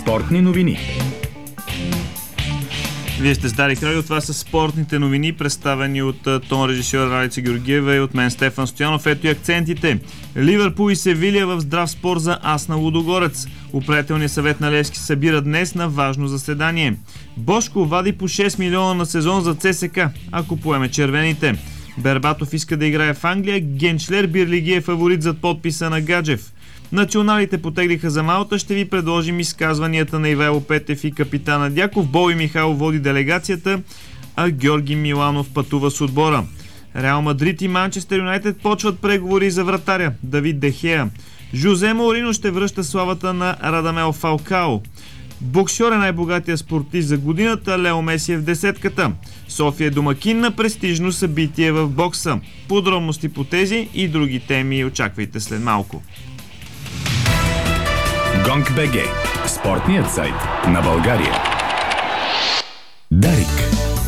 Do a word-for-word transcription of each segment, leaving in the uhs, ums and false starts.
Спортни новини. Вие сте с Дарик Радио, това са спортните новини, представени от тон режисьор Ралица Георгиева и от мен Стефан Стоянов. Ето и акцентите. Ливърпул и Севилия в здрав спор за ас на Лудогорец. Управителният съвет на Левски се събира днес на важно заседание. Бошко вади по шест милиона на сезон за ЦСКА, ако поеме червените. Бербатов иска да играе в Англия, Генчлер Бирлиги е фаворит зад подписа на Гаджев. Националите потеглиха за Малта, ще ви предложим изказванията на Ивайло Петев и капитана Дяков. Боби Михайлов води делегацията, а Георги Миланов пътува с отбора. Реал Мадрид и Манчестър Юнайтед почват преговори за вратаря Давид Де Хея. Жозе Морино ще връща славата на Радамел Фалкао. Боксьор е най-богатия спортист за годината, Лео Меси е в десетката. София е домакин на престижно събитие в бокса. Подробности по тези и други теми очаквайте след малко. Гонг.бг. Спортният сайт на България. Дарик.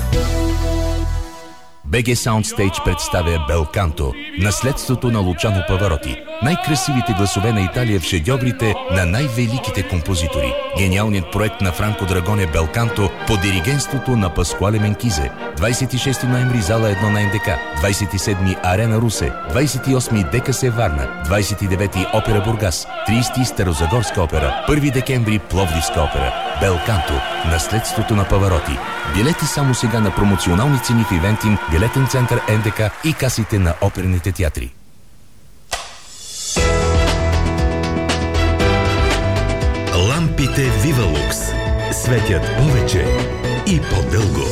БГ Soundstage представя Белканто, наследството на Лучано Павароти. Най-красивите гласове на Италия в шедьоврите на най-великите композитори. Гениалният проект на Франко Драгоне Белканто под диригентството на Паскуале Менкизе. двадесет и шести ноември зала едно на НДК, двадесет и седми Арена Русе, двадесет и осми ДКС Варна, двадесет и девети Опера Бургас, тридесети Старозагорска опера, първи декември Пловдивска опера. Белканто, наследството на Павароти. Билети само сега на промоционални цени в Ивентин, билетен център НДК и касите на оперните театри. Лампите Вивалукс светят повече и по-дълго.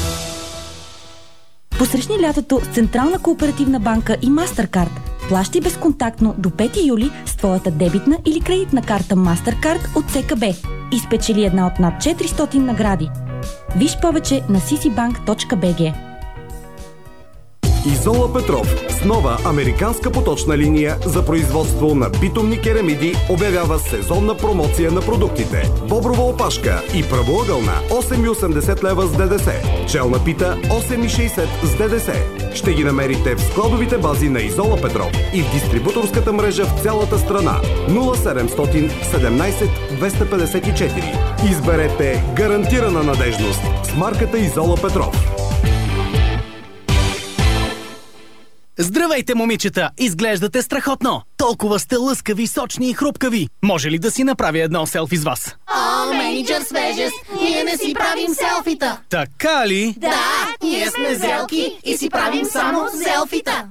Посрещни лятото с Централна кооперативна банка и MasterCard. Плащай безконтактно до пети юли с твоята дебитна или кредитна карта MasterCard от ЦКБ и спечели една от над четиристотин награди. Виж повече на си си банк точка би джи. Изола Петров с нова американска поточна линия за производство на битумни керамиди обявява сезонна промоция на продуктите. Боброва опашка и правоъгълна осем и осемдесет лева с ДДС. Челна пита осем и шейсет с ДДС. Ще ги намерите в складовите бази на Изола Петров и в дистрибуторската мрежа в цялата страна. нула седемстотин седемнадесет двеста петдесет и четири. Изберете гарантирана надежност с марката Изола Петров. Здравейте, момичета! Изглеждате страхотно! Толкова сте лъскави, сочни и хрупкави! Може ли да си направя едно селфи с вас? О, менеджер свежест! Ние не си правим селфита! Така ли? Да, ние сме зелки и си правим само селфита!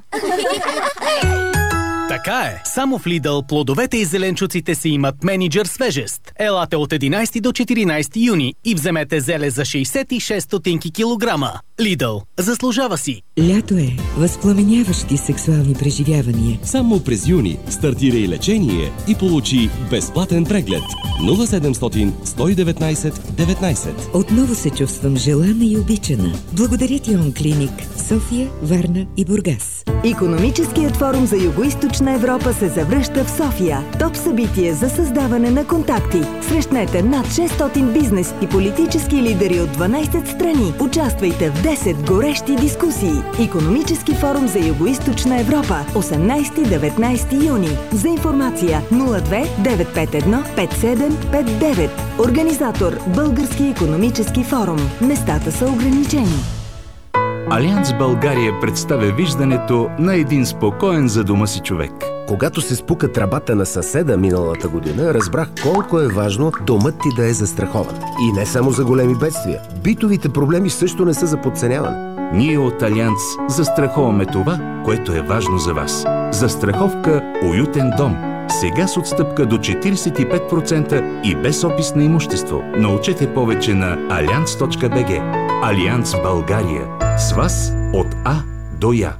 Така е. Само в Lidl плодовете и зеленчуците си имат менеджер свежест. Елате от единадесети до четиринадесети юни и вземете зеле за шейсет и шест стотинки килограма. Lidl. Заслужава си. Лято е. Възпламеняващи сексуални преживявания. Само през юни стартирай лечение и получи безплатен преглед. нула седемстотин сто и деветнадесет деветнадесет. Отново се чувствам желана и обичана. Благодаря ти, Он Клиник. София, Варна и Бургас. Икономическият форум за Югоизточна Европа се завръща в София. Топ събитие за създаване на контакти. Срещнете над шестстотин бизнес и политически лидери от дванадесет страни. Участвайте в десет горещи дискусии. Икономически форум за Югоизточна Европа. осемнадесети до деветнадесети юни. За информация нула две девет пет едно пет седем пет девет. Организатор Български икономически форум. Местата са ограничени. Алианс България представя виждането на един спокоен за дома си човек. Когато се спука тръбата на съседа миналата година, разбрах колко е важно домът ти да е застрахован. И не само за големи бедствия. Битовите проблеми също не са за подценяване. Ние от Алианс застраховаме това, което е важно за вас. Застраховка уютен дом. Сега с отстъпка до четиридесет и пет процента и без опис на имущество. Научете повече на алианс точка би джи. Алианс България. С вас от А до Я.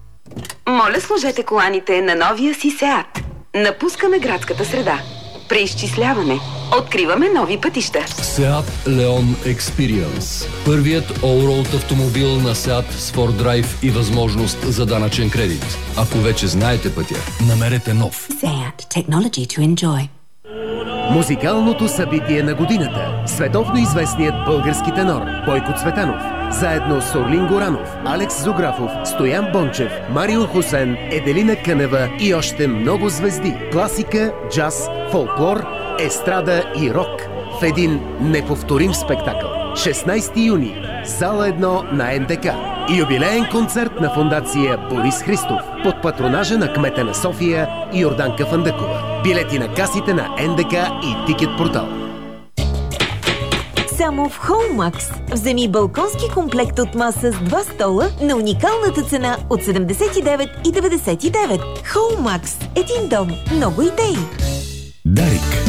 Моля, сложете коланите на новия си Сеат. Напускаме градската среда. Преизчисляване. Откриваме нови пътища. Seat Leon Experience. Първият all-road автомобил на Seat с фор драйв и възможност за данъчен кредит. Ако вече знаете пътя, намерете нов. Seat. Technology to enjoy. Музикалното събитие на годината. Световно известният български тенор Бойко Цветанов. Заедно с Орлин Горанов, Алекс Зографов, Стоян Бончев, Марио Хусен, Еделина Кънева и още много звезди. Класика, джаз, фолклор, естрада и рок. в един неповторим спектакъл. шестнайсети юни, зала едно на Ен Де Ка. Юбилеен концерт на фондация Борис Христов под патронажа на кмета на София Йорданка Фандъкова. Билети на касите на Ен Де Ка и Тикет Портал. Само в Hallmax вземи балконски комплект от маса с два стола на уникалната цена от седемдесет и девет и деветдесет и девет. Hallmax. Един дом. Много идеи. Дарик.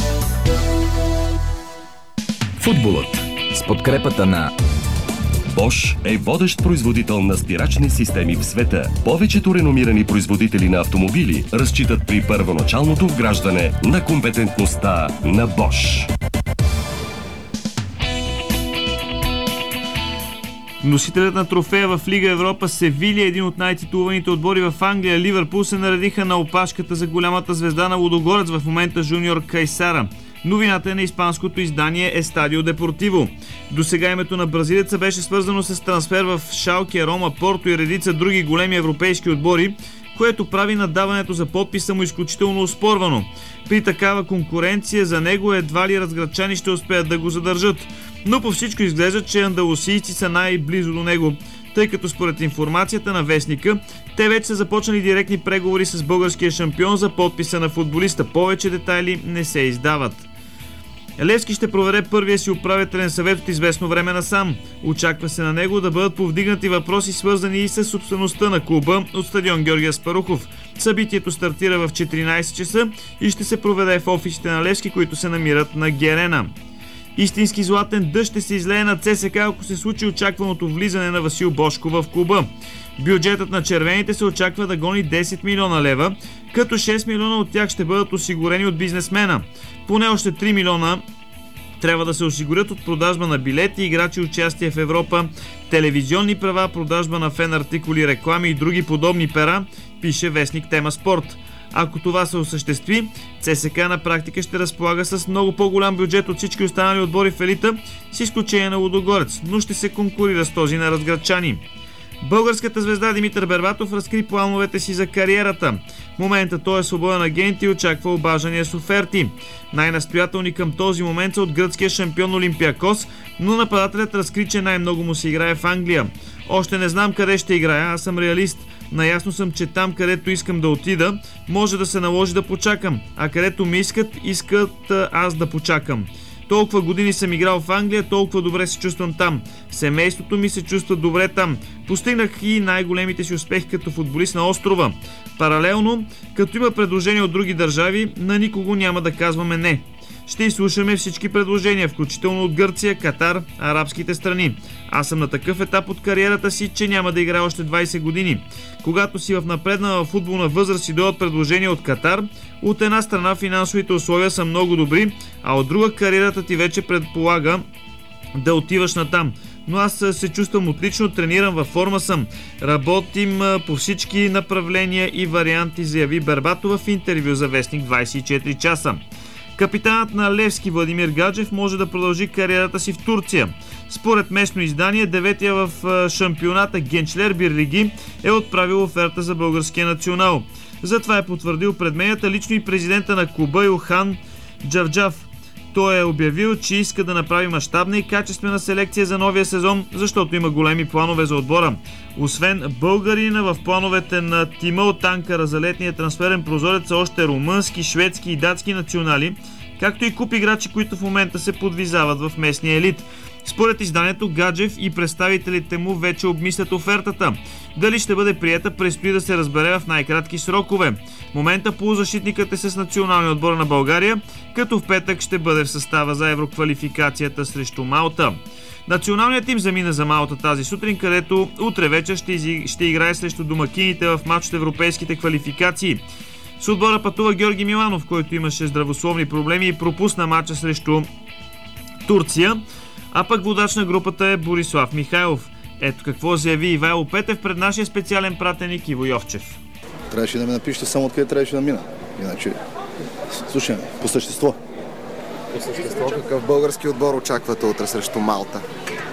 Футболът с подкрепата на Bosch е водещ производител на стирачни системи в света. Повечето реномирани производители на автомобили разчитат при първоначалното вграждане на компетентността на Bosch. Носителят на трофея в Лига Европа Севилия, един от най-титулованите отбори в Англия, Ливърпул, се наредиха на опашката за голямата звезда на Лудогорец, в момента жуниор Кайсара. Новината е на испанското издание Естадио Депортиво. До сега името на бразилеца беше свързано с трансфер в Шалке, Рома, Порто и редица други големи европейски отбори, което прави надаването за подписа му изключително оспорвано. При такава конкуренция за него едва ли разградчани ще успеят да го задържат. Но по всичко изглежда, че андалусийци са най-близо до него, тъй като според информацията на вестника, те вече са започнали директни преговори с българския шампион за подписа на футболиста. Повече детайли не се издават. Левски ще проведе първия си управителен съвет от известно време насам. Очаква се на него да бъдат повдигнати въпроси, свързани и с собствеността на клуба от стадион Георги Аспарухов. Събитието стартира в четиринайсет часа и ще се проведе в офисите на Левски, които се намират на Герена. Истински златен дъжд ще се излее на Це Ес Ка, ако се случи очакваното влизане на Васил Божко в клуба. Бюджетът на червените се очаква да гони десет милиона лева, като шест милиона от тях ще бъдат осигурени от бизнесмена. Поне още три милиона трябва да се осигурят от продажба на билети, играчи, участие в Европа, телевизионни права, продажба на фен артикули, реклами и други подобни пера, пише вестник Тема Спорт. Ако това се осъществи, Це Ес Ка на практика ще разполага с много по-голям бюджет от всички останали отбори в елита, с изключение на Лудогорец, но ще се конкурира с този на разградчани. Българската звезда Димитър Бербатов разкри плановете си за кариерата. В момента той е свободен агент и очаква обаждания с оферти. Най-настоятелни към този момент са от гръцкия шампион Олимпиакос, но нападателят разкри, че най-много му се играе в Англия. Още не знам къде ще играя, аз съм реалист. Наясно съм, че там, където искам да отида, може да се наложи да почакам, а където ми искат, искат аз да почакам. Толкова години съм играл в Англия, толкова добре се чувствам там. Семейството ми се чувства добре там. Постигнах и най-големите си успехи като футболист на острова. Паралелно, като има предложения от други държави, на никого няма да казваме не. Ще изслушаме всички предложения, включително от Гърция, Катар, арабските страни. Аз съм на такъв етап от кариерата си, че няма да играя още двайсет години. Когато си в напреднала футболна възраст и дойдат предложения от Катар, от една страна финансовите условия са много добри, а от друга кариерата ти вече предполага да отиваш натам. Но аз се чувствам отлично, тренирам, във форма съм. Работим по всички направления и варианти, заяви Бербатова в интервю за вестник двайсет и четири часа. Капитанът на Левски Владимир Гаджев може да продължи кариерата си в Турция. Според местно издание, деветия в шампионата Генчлер Бирлиги е отправил оферта за българския национал. Затова е потвърдил пред медията лично и президента на клуба Илхан Джавджав. Той е обявил, че иска да направи мащабна и качествена селекция за новия сезон, защото има големи планове за отбора. Освен българина, в плановете на тима от Анкара за летния трансферен прозорец са още румънски, шведски и датски национали, както и куп играчи, които в момента се подвизават в местния елит. Според изданието, Гаджев и представителите му вече обмислят офертата. Дали ще бъде приета, предстои да се разбере в най-кратки срокове. В момента полузащитникът е с националния отбор на България, като в петък ще бъде в състава за евроквалификацията срещу Малта. Националният тим замина за Малта тази сутрин, където утре вечер ще, из... ще играе срещу домакините в матч от европейските квалификации. С отбора пътува Георги Миланов, който имаше здравословни проблеми и пропусна матча срещу Турция, а пък водач на групата е Борислав Михайлов. Ето какво заяви Ивайло Петев пред нашия специален пратеник Иво Йовчев. Трябваше да ми напишете само откъде трябваше да мина. Иначе, слушай, по същество. По същество, какъв български отбор очаквате утре срещу Малта?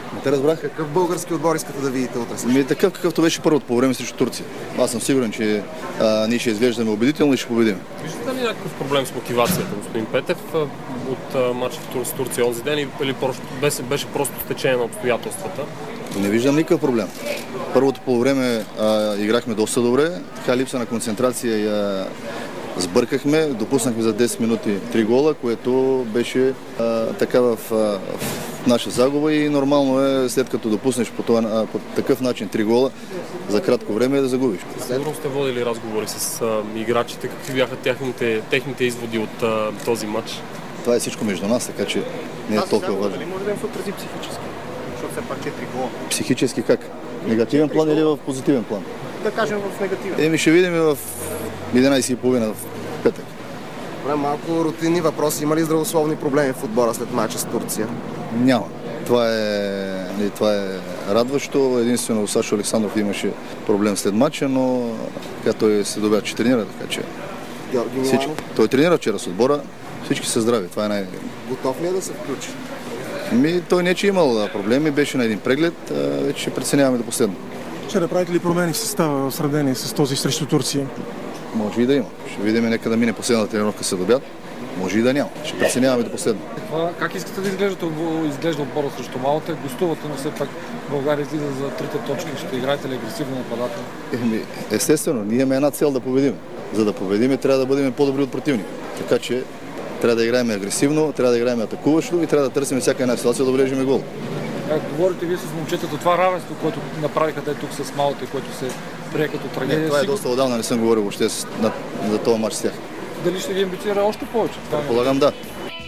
Не те разбрах. Какъв български отбор искате да видите утре? Ми, такъв какъвто беше първото по време срещу Турция. Аз съм сигурен, че а, ние ще изглеждаме убедително и ще победим. Виждате ли някакъв проблем с мотивацията, господин Петев, от матча с Турция онзи ден или беше, беше просто стечение на обстоятелствата? Не виждам никакъв проблем. Първото по време а, играхме доста добре, така липса на концентрация я сбъркахме, допуснахме за десет минути три гола, което беше а, така в, а, в наша загуба и нормално е след като допуснеш по, това, по такъв начин три гола за кратко време да загубиш. Сигурно сте водили разговори с а, играчите, какви бяха техните, техните изводи от а, този матч? Това е всичко между нас, така че не е толкова важно. Дали може да им се отрази психически? Защото все пак четири гола. Психически как? Негативен план или в позитивен план? Да кажем в негативен. Еми ще видим в единайсет и половина в петък. Малко рутинни въпроси. Има ли здравословни проблеми в отбора след матча с Турция? Няма. Това е, това е радващо. Единствено Сашо Александров имаше проблем след матча, но така той се добя, че тренира, така че всички. Той тренира вчера с отбора, всички са здрави. Това е най... Готов ли е да се включи? Ми, той не че имал проблеми, беше на един преглед, вече ще преценяваме до последно. Ще направите ли промени в състава в сравнение с този срещу Турция? Може и да има. Ще видим, нека да мине последната тренировка след обяд. Може и да няма. Ще преценяваме до последно. Как искате да изглеждате, изглежда отбора срещу Малта? Гостувате, но все пак България излиза за трите точки. Ще играете ли агресивно нападателно? Еми, естествено, ние имаме една цел да победим. За да победим, трябва да бъдем по-добри от противника. Така че трябва да играем агресивно, трябва да играем атакуващо и трябва да търсим всяка една ситуация да влезем гол. Как говорите вие с момчетата, това равенство, което направиха те тук с Малта и което се прие като трагедия? Не, това е доста отдавна, не съм говорил въобще на, за този матч с тях. Дали ще ги амбицира още повече? Предполагам, да.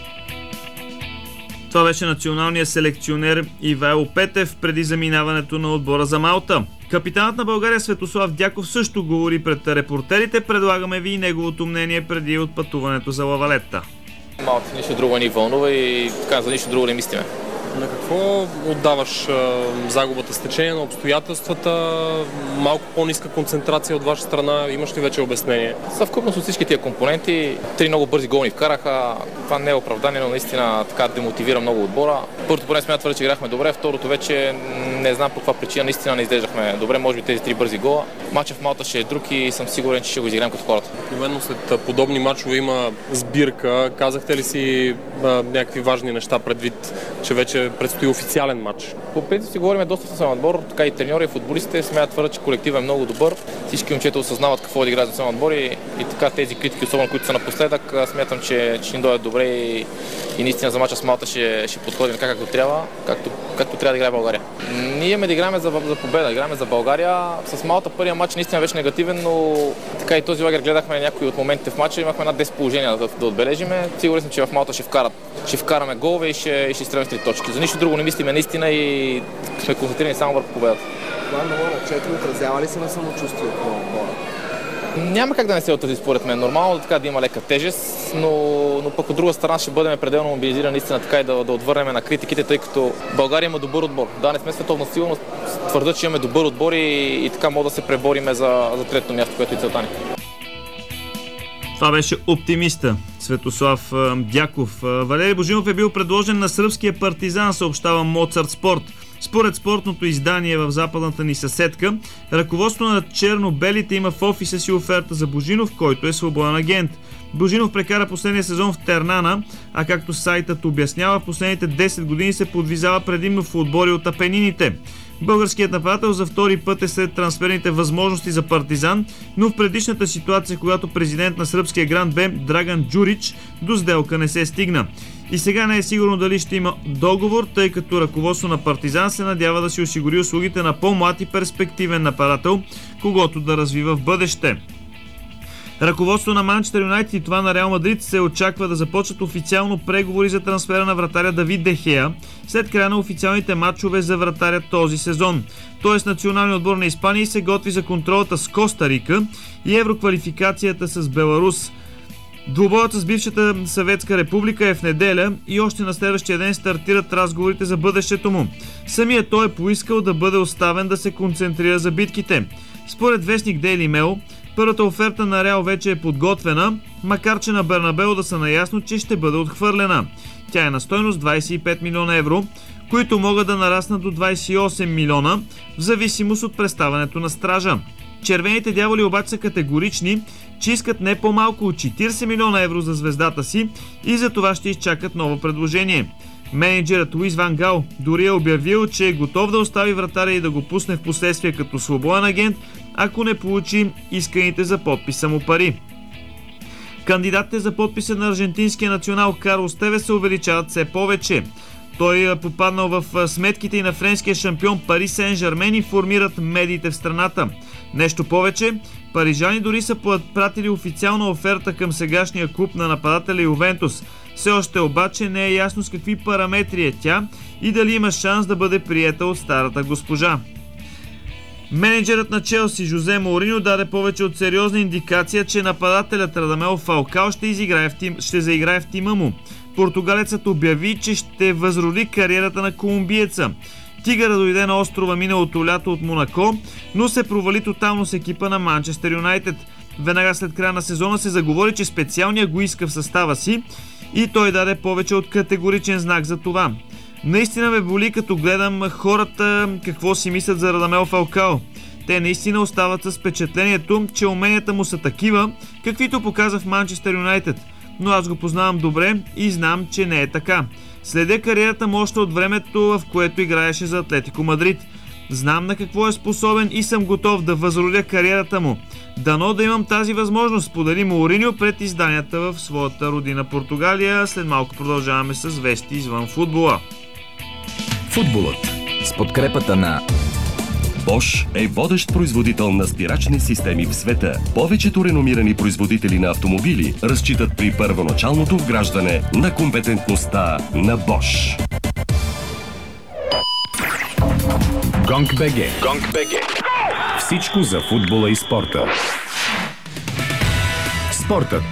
Това беше националният селекционер Ивайло Петев преди заминаването на отбора за Малта. Капитанът на България Светослав Дяков също говори пред репортерите. Предлагаме ви и неговото мнение преди отпътуването за Лавалета. Малта нищо друго ни вълнува и така за нищо друго не мислиме. На какво отдаваш а, загубата с течение на обстоятелствата, малко по-ниска концентрация от ваша страна? Имаш ли вече обяснение? Съвкупност от всички тия компоненти, три много бързи голни вкараха. Това не е оправдание, но наистина така демотивира много отбора. Първото поне сме твърде, че играхме добре, второто вече не знам по каква причина наистина не изглеждахме добре, може би тези три бързи гола. Матчът в Малта ще е друг и съм сигурен, че ще го изиграем като хората. Именно след подобни мачове има сбирка. Казахте ли си а, някакви важни неща предвид, че вече предстои официален матч? По принцип си говорим доста с отбор, така и треньори и футболистите смеят твърдят, че колективът е много добър. Всички момчета осъзнават какво да играят за национален отбор и, и така тези критики, особено които са напоследък, смятам, че ще ни дойдат добре и, и наистина за мача с Малта ще, ще подходим така както трябва, както, както трябва да играе България. Ние имаме да играем за, за победа, играем за България. С Малта първият матч наистина беше негативен, но така и този лагер гледахме някои от моментите в матча, имахме над десет положения да, да отбележиме. Сигурен съм, че в Малта ще вкарат, ще вкараме голове и ще, и ще изстреляме с три точки. За нищо друго не мислиме наистина и сме концентрирани само върху победата. Това много начетно отразява ли се на самочувствието на отбора? Няма как да не се отрази според мен. Нормално да така да има лека тежест, но, но пък от друга страна ще бъдем пределно мобилизирани наистина така и да, да отвърнем на критиките, тъй като България има добър отбор. Да, не сме световна сила, но твърдя, че имаме добър отбор и, и така може да се пребориме за, за третото място, което и целта ни. Това беше оптимиста Светослав Дяков. Валери Божинов е бил предложен на сръбския Партизан, съобщава Моцарт Спорт. Според спортното издание в западната ни съседка, ръководството на черно-белите има в офиса си оферта за Божинов, който е свободен агент. Божинов прекара последния сезон в Тернана, а както сайтът обяснява, последните десет години се подвизава предимно в отбори от Апенините. Българският нападател за втори път е сред трансферните възможности за Партизан, но в предишната ситуация, когато президент на сръбския гранд бе Драган Джурич, до сделка не се стигна. И сега не е сигурно дали ще има договор, тъй като ръководство на Партизан се надява да си осигури услугите на по-млад и перспективен нападател, когото да развива в бъдеще. Ръководството на Манчестър Юнайтед и това на Реал Мадрид се очаква да започнат официално преговори за трансфера на вратаря Давид Де Хея след края на официалните матчове за вратаря този сезон. Тоест националният отбор на Испания се готви за контролата с Коста Рика и евроквалификацията с Беларус. Двубоят с бившата Съветска република е в неделя и още на следващия ден стартират разговорите за бъдещето му. Самият той е поискал да бъде оставен да се концентрира за битките. Според вестник Daily Mail, първата оферта на Реал вече е подготвена, макар че на Бернабео да са наясно, че ще бъде отхвърлена. Тя е на стойност двадесет и пет милиона евро, които могат да нараснат до двадесет и осем милиона, в зависимост от представянето на стража. Червените дяволи обаче са категорични, че искат не по-малко от четиридесет милиона евро за звездата си и за това ще изчакат ново предложение. Менеджерът Луис Ван Гал дори е обявил, че е готов да остави вратаря и да го пусне в последствие като свободен агент, ако не получи исканите за подписа му пари. Кандидатите за подписа на аржентинския национал Карлос Тевес се увеличават все повече. Той е попаднал в сметките и на френския шампион Пари Сен-Жермен, информират медиите в страната. Нещо повече, парижани дори са пратили официална оферта към сегашния клуб на нападателя Ювентус. Все още обаче не е ясно с какви параметри е тя и дали има шанс да бъде приета от старата госпожа. Менеджерът на Челси Жозе Моуриньо даде повече от сериозна индикация, че нападателят Радамел Фалкао ще, изиграе в тим, ще заиграе в тима му. Португалецът обяви, че ще възроди кариерата на колумбиеца. Тигъра дойде на острова миналото лято от Монако, но се провали тотално с екипа на Манчестър Юнайтед. Веднага след края на сезона се заговори, че специалния го иска в състава си и той даде повече от категоричен знак за това. Наистина ме боли, като гледам хората какво си мислят за Радамел Фалкао. Те наистина остават с впечатлението, че уменията му са такива, каквито показа в Манчестър Юнайтед. Но аз го познавам добре и знам, че не е така. Следя кариерата му още от времето, в което играеше за Атлетико Мадрид. Знам на какво е способен и съм готов да възродя кариерата му. Дано да имам тази възможност, сподели Моуриньо пред изданията в своята родина Португалия. След малко продължаваме с вести извън футбола. Футболът с подкрепата на Bosch е водещ производител на спирачни системи в света. Повечето реномирани производители на автомобили разчитат при първоначалното вграждане на компетентността на Bosch. Гонг БГ. Гонг БГ. Всичко за футбола и спорта. Спортът.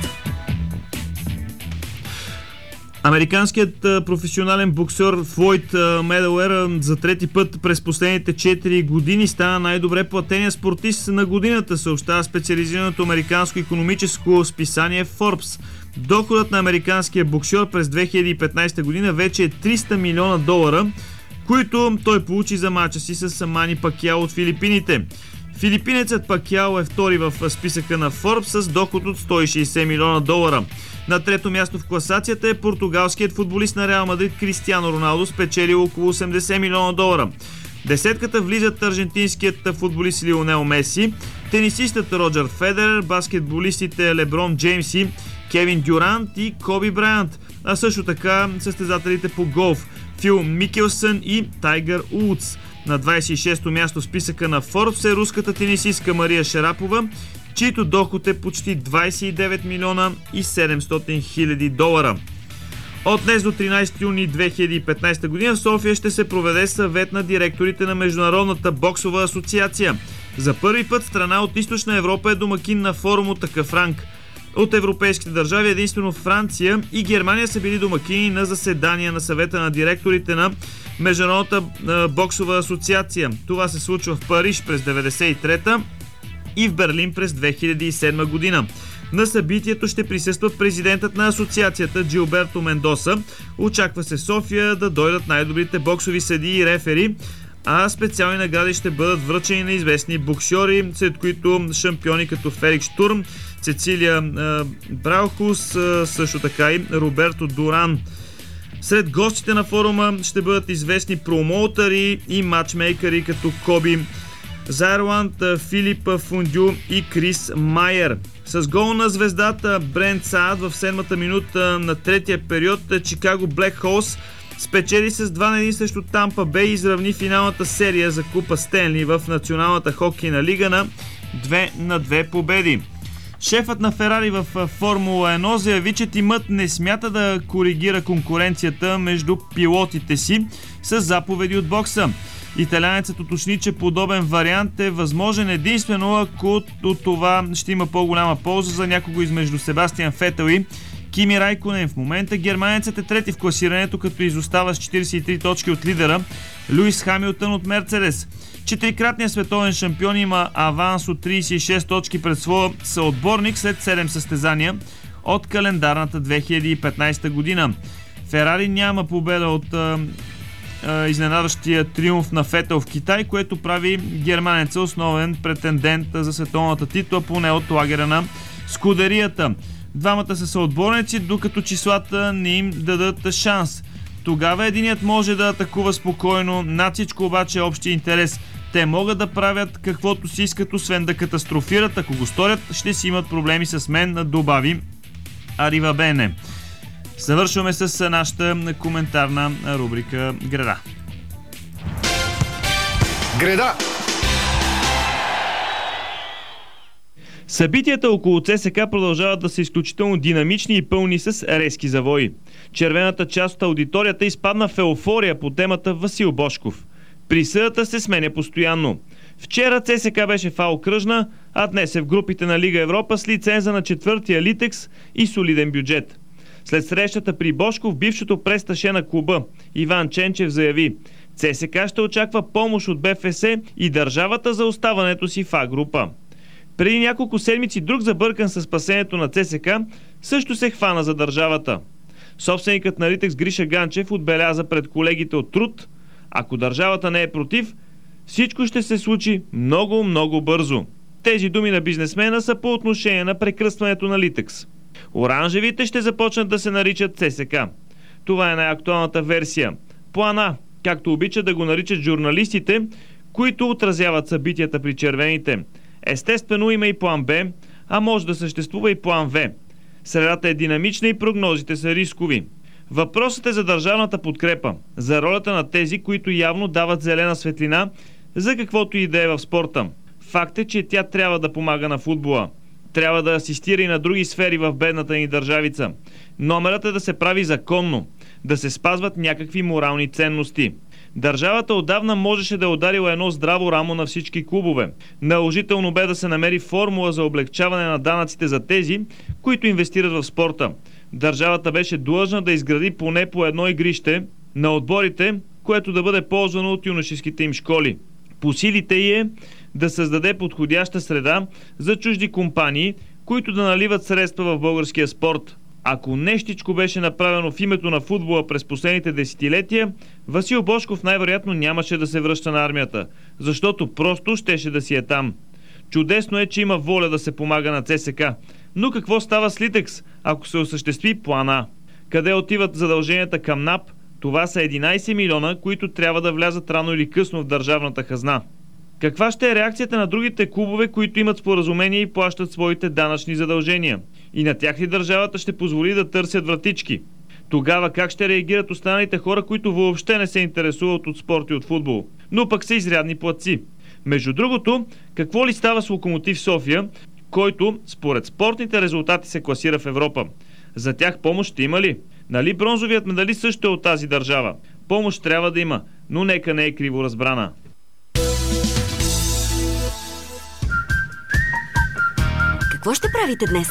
Американският професионален боксер Флойд Мейуейдър за трети път през последните четири години стана най-добре платения спортист на годината, съобщава специализираното американско икономическо списание Forbes. Доходът на американския боксер през две хиляди и петнадесета година вече е триста милиона долара, които той получи за мача си с Мани Пакиао от Филипините. Филипинецът Пакиао е втори в списъка на Forbes с доход от сто и шейсет милиона долара. На трето място в класацията е португалският футболист на Реал Мадрид Кристиано Роналдо, спечелил около осемдесет милиона долара. Десетката влизат аржентинският футболист Лионел Меси, тенисистът Роджер Федерер, баскетболистите Леброн Джеймс и Кевин Дюрант и Коби Брайант, а също така състезателите по голф Фил Микелсън и Тайгър Удс. На двадесет и шесто място в списъка на Forbes е руската тенисистка Мария Шарапова, чийто доход е почти двадесет и девет милиона и седемстотин хиляди долара. От днес до тринадесети юни две хиляди и петнадесета година в София ще се проведе съвет на директорите на Международната боксова асоциация. За първи път страна от Източна Европа е домакин на форум от такъв ранг. От европейските държави единствено Франция и Германия са били домакини на заседания на съвета на директорите на Международната боксова асоциация. Това се случва в Париж през деветдесет и трета и в Берлин през две хиляди и седма година. На събитието ще присъства президентът на асоциацията Джилберто Мендоса. Очаква се в София да дойдат най-добрите боксови съдии и рефери, а специални награди ще бъдат връчени на известни боксьори, сред които шампиони като Феликс Штурм, Цецилия е, Браухус, е, също така и Роберто Дуран. Сред гостите на форума ще бъдат известни промоутъри и матчмейкъри като Коби Зайрланд, Филип Фундю и Крис Майер. С гол на звездата Брент Саад в седмата минута на третия период Чикаго Блек Холс спечели с два на един срещу Тампа Бей и изравни финалната серия за Купа Стенли в Националната хокейна лига на две на две победи. Шефът на Ферари в Формула едно заяви, че тимът не смята да коригира конкуренцията между пилотите си с заповеди от бокса. Италианецът уточни, че подобен вариант е възможен единствено ако от това ще има по-голяма полза за някого измежду Себастиан Фетел и Кими Райконен. В момента германецът е трети в класирането, като изостава с четиридесет и три точки от лидера Луис Хамилтън от Мерцедес. Четирикратният световен шампион има аванс от тридесет и шест точки пред своя съотборник след седем състезания от календарната две хиляди и петнадесета година. Ферари няма победа от а, изненадащия триумф на Фетел в Китай, което прави германеца основен претендент за световната титла, поне от лагера на Скудерията. Двамата са съотборници, докато числата не им дадат шанс. Тогава единият може да атакува спокойно, над всичко обаче общия интерес. Те могат да правят каквото си искат, освен да катастрофират. Ако го сторят, ще си имат проблеми с мен, добави Аривабене. Завършваме с нашата коментарна рубрика Греда. Греда! Събитията около ЦСКА продължават да са изключително динамични и пълни с резки завои. Червената част от аудиторията изпадна в еуфория по темата Васил Божков. Присъдата се сменя постоянно. Вчера ЦСКА беше фал кръжна, а днес е в групите на Лига Европа с лиценза на четвъртия Литекс и солиден бюджет. След срещата при Божков, бившото престаше на клуба Иван Ченчев заяви: ЦСКА ще очаква помощ от БФС и държавата за оставането си в А група. Преди няколко седмици друг забъркан със спасението на ЦСКА също се хвана за държавата. Собственикът на Литекс Гриша Ганчев отбеляза пред колегите от Труд: ако държавата не е против, всичко ще се случи много, много бързо. Тези думи на бизнесмена са по отношение на прекръстването на Литекс. Оранжевите ще започнат да се наричат ЦСКА. Това е най-актуалната версия. План А, както обичат да го наричат журналистите, които отразяват събитията при червените. Естествено има и план Б, а може да съществува и план В. Средата е динамична и прогнозите са рискови. Въпросът е за държавната подкрепа, за ролята на тези, които явно дават зелена светлина за каквото и да е в спорта. Факт е, че тя трябва да помага на футбола. Трябва да асистира и на други сфери в бедната ни държавица. Номерът е да се прави законно, да се спазват някакви морални ценности. Държавата отдавна можеше да е ударила едно здраво рамо на всички клубове. Наложително бе да се намери формула за облегчаване на данъците за тези, които инвестират в спорта. Държавата беше длъжна да изгради поне по едно игрище на отборите, което да бъде ползвано от юношеските им школи. По силите й е да създаде подходяща среда за чужди компании, които да наливат средства в българския спорт. Ако нещичко беше направено в името на футбола през последните десетилетия, Васил Божков най-вероятно нямаше да се връща на армията, защото просто щеше да си е там. Чудесно е, че има воля да се помага на ЦСКА. Но какво става с Литекс, ако се осъществи плана? Къде отиват задълженията към НАП? Това са единайсет милиона, които трябва да влязат рано или късно в държавната хазна. Каква ще е реакцията на другите клубове, които имат споразумение и плащат своите данъчни задължения? И на тях ли държавата ще позволи да търсят вратички? Тогава как ще реагират останалите хора, които въобще не се интересуват от спорт и от футбол, но пък са изрядни платци? Между другото, какво ли става с Локомотив София, който според спортните резултати се класира в Европа? За тях помощ ще има ли? Нали бронзовият медалист също е от тази държава? Помощ трябва да има, но нека не е криво разбрана. Какво ще правите днес?